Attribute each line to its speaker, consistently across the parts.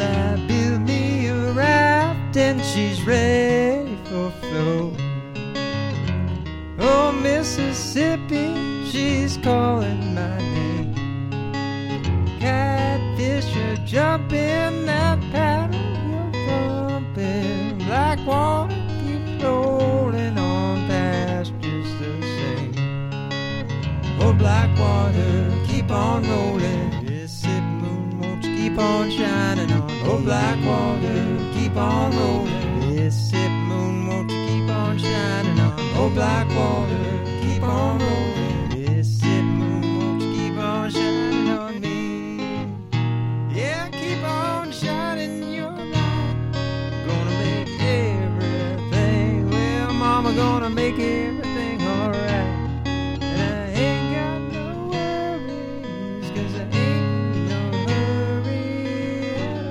Speaker 1: I build me a raft and she's ready for flow. Oh, Mississippi, she's calling my name. Catfish are jumping, that paddle you're thumping. Black water keeps rolling on past just the same. Oh, black water, keep on rolling. Mississippi moon, won't you keep on shining on? Oh, black water, keep on rolling. Mississippi moon, won't you keep on shining on? Oh, black water, keep on rolling. Mississippi moon, won't you keep on shining on me? Yeah, keep on shining your light. Gonna make everything, well, mama, gonna make everything alright. And I ain't got no worries, 'cause I ain't in no hurry at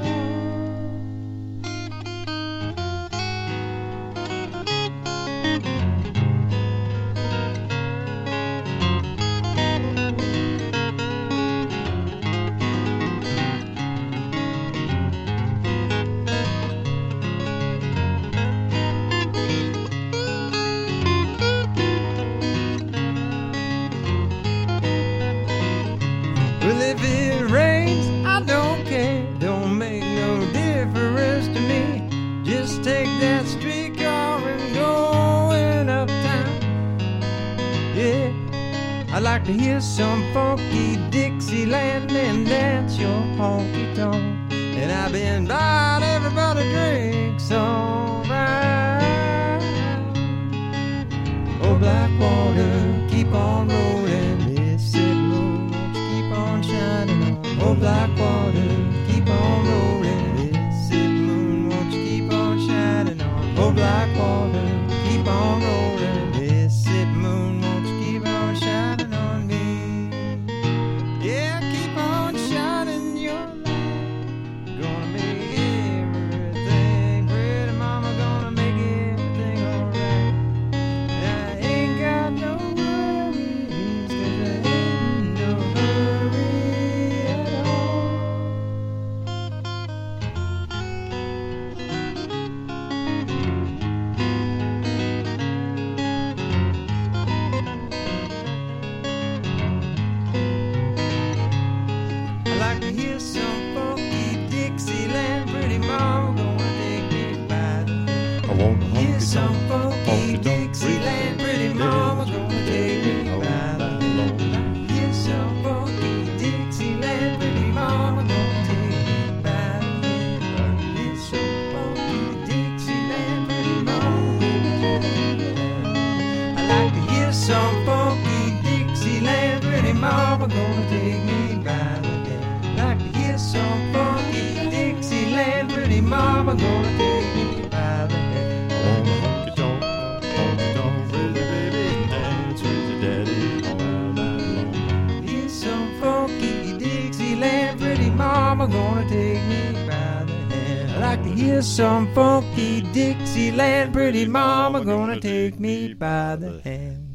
Speaker 1: Well, if it rains, I don't care. Don't make no difference to me. Just take that streetcar and go in uptown. Yeah, I like to hear some funky Dixieland and dance your honky tonk. And I've been buying everybody drinks, alright. Oh, black water, keep on rolling. Mississippi moon, won't you keep on shining on? Oh, black water, keep on rolling. Mississippi moon, won't you keep on shining on? Oh, black water, keep on rolling. Mississippi moon, won't you keep on shining on me? Yeah, keep on shining your light. Gonna make everything pretty, mama, gonna make everything alright. And I ain't got no worries, 'cause I ain't in no hurry at all. I like to hear some funky Dixieland, pretty mama, gonna take me by the hand.
Speaker 2: I want a
Speaker 1: Hear
Speaker 2: honky
Speaker 1: some
Speaker 2: tonk,
Speaker 1: funky
Speaker 2: honky tonk,
Speaker 1: Dixieland, pretty mama, gonna take me by the hand. Hear some funky Dixieland, pretty mama, gonna take me by the hand. Hear some funky Dixieland, pretty mama, gonna take me by the hand. I like to hear some funky Dixieland, pretty mama, gonna take me by the hand. Like to hear some funky Dixieland, pretty mama, gonna take me by the hand.
Speaker 2: I want a honky tonk, really baby, dance with your daddy all night long.
Speaker 1: Hear some funky Dixieland, pretty mama, gonna take me by the hand. I like to hear some funky Dixieland, pretty mama, gonna take me by the hand.